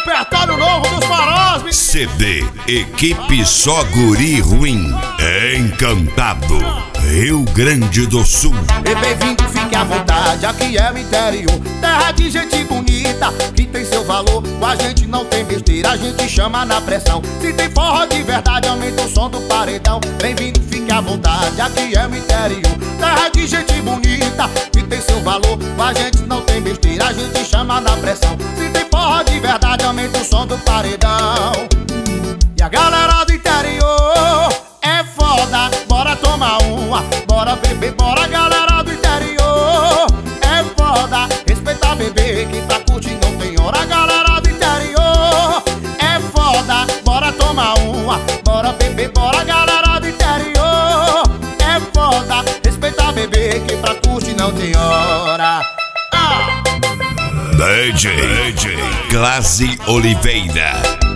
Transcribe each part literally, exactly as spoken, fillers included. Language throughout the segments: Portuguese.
repertório novo dos Farós. C D Equipe Só Guri Ruim. Encantado, Rio Grande do Sul. E bem-vindo, fique à vontade, aqui é o interior, terra de gente bonita, que tem seu valor. Com a gente não tem besteira, a gente chama na pressão. Se tem forró de verdade, aumenta o som do paredão. Bem-vindo, fique à vontade, aqui é o interior, terra de gente bonita, que tem seu valor. Com a gente não tem besteira, a gente chama na pressão. Se tem forró de verdade, aumenta o som do paredão. E a galera do interior é foda, bora tomar uma, bora beber, bora galera do interior é foda, respeita bebê, que pra curtir não tem hora. A galera do interior é foda, bora tomar uma, bora beber, bora galera do interior é foda, respeita bebê, que pra curtir não tem hora. Ah! D J, D J Glaze Oliveira.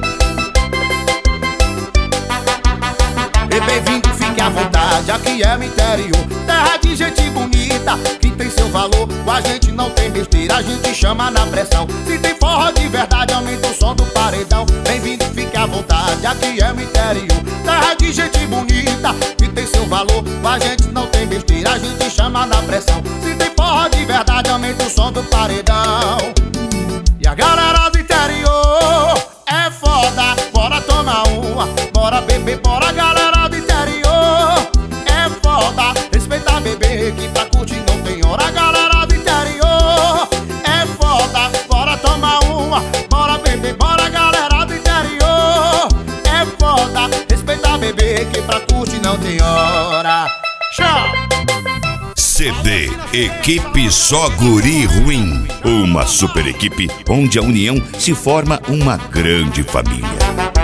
E bem-vindo, fique à vontade, aqui é o interior, terra de gente bonita, que tem seu valor. Com a gente não tem besteira, a gente chama na pressão. Se tem forró de verdade, aumenta o som do paredão. Bem-vindo, fique à vontade, aqui é o interior, terra de gente bonita, que tem seu valor. Com a gente não tem besteira, a gente chama na pressão. Se tem forró de verdade, aumenta o som do paredão. E a galera do interior é foda, bora tomar uma, bora beber, bora galera do interior é foda, respeita bebê, que pra curtir não tem hora. A galera do interior é foda, bora tomar uma, bora beber, bora galera do interior é foda, respeita bebê, que pra curtir não tem hora. Tchau! C D Equipe Só Guri Ruim. Uma super equipe onde a união se forma uma grande família.